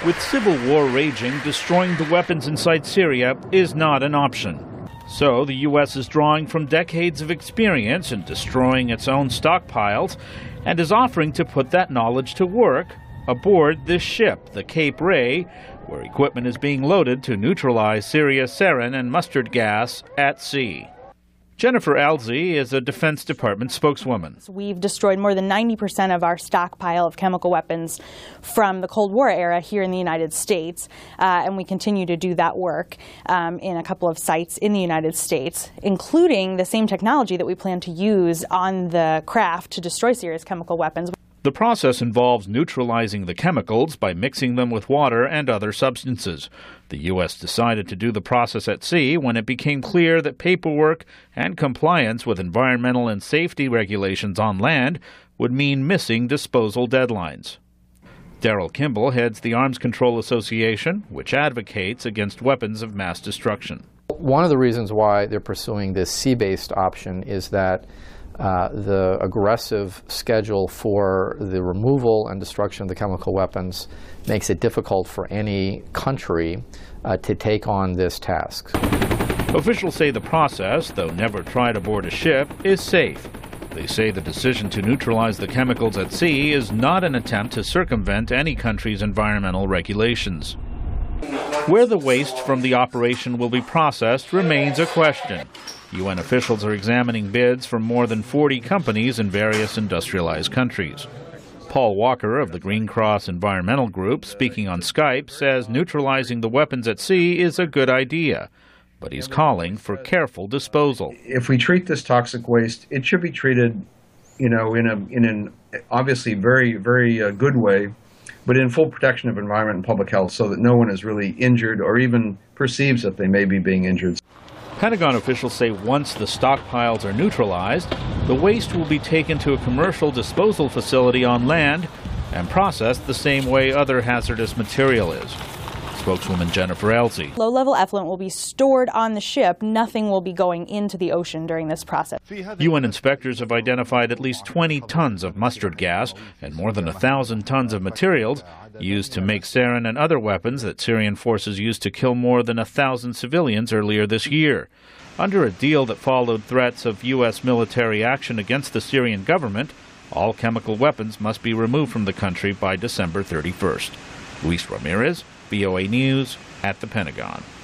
With civil war raging, destroying the weapons inside Syria is not an option. So the U.S. is drawing from decades of experience in destroying its own stockpiles and is offering to put that knowledge to work aboard this ship, the Cape Ray, where equipment is being loaded to neutralize Syria's sarin and mustard gas at sea. Jennifer Alzey is a Defense Department spokeswoman. We've destroyed more than 90% of our stockpile of chemical weapons from the Cold War era here in the United States, and we continue to do that work in a couple of sites in the United States, including the same technology that we plan to use on the craft to destroy Syria's chemical weapons. The process involves neutralizing the chemicals by mixing them with water and other substances. The U.S. decided to do the process at sea when it became clear that paperwork and compliance with environmental and safety regulations on land would mean missing disposal deadlines. Daryl Kimball heads the Arms Control Association, which advocates against weapons of mass destruction. One of the reasons why they're pursuing this sea-based option is that the aggressive schedule for the removal and destruction of the chemical weapons makes it difficult for any country to take on this task. Officials say the process, though never tried aboard a ship, is safe. They say the decision to neutralize the chemicals at sea is not an attempt to circumvent any country's environmental regulations. Where the waste from the operation will be processed remains a question. UN officials are examining bids from more than 40 companies in various industrialized countries. Paul Walker of the Green Cross Environmental Group, speaking on Skype, says neutralizing the weapons at sea is a good idea, but he's calling for careful disposal. If we treat this toxic waste, it should be treated, in an obviously very, very good way, but in full protection of environment and public health so that no one is really injured or even perceives that they may be being injured. Pentagon officials say once the stockpiles are neutralized, the waste will be taken to a commercial disposal facility on land and processed the same way other hazardous material is. Spokeswoman Jennifer Alzey. Low-level effluent will be stored on the ship. Nothing will be going into the ocean during this process. UN inspectors have identified at least 20 tons of mustard gas and more than 1,000 tons of materials used to make sarin and other weapons that Syrian forces used to kill more than 1,000 civilians earlier this year. Under a deal that followed threats of U.S. military action against the Syrian government, all chemical weapons must be removed from the country by December 31st. Luis Ramirez, VOA News at the Pentagon.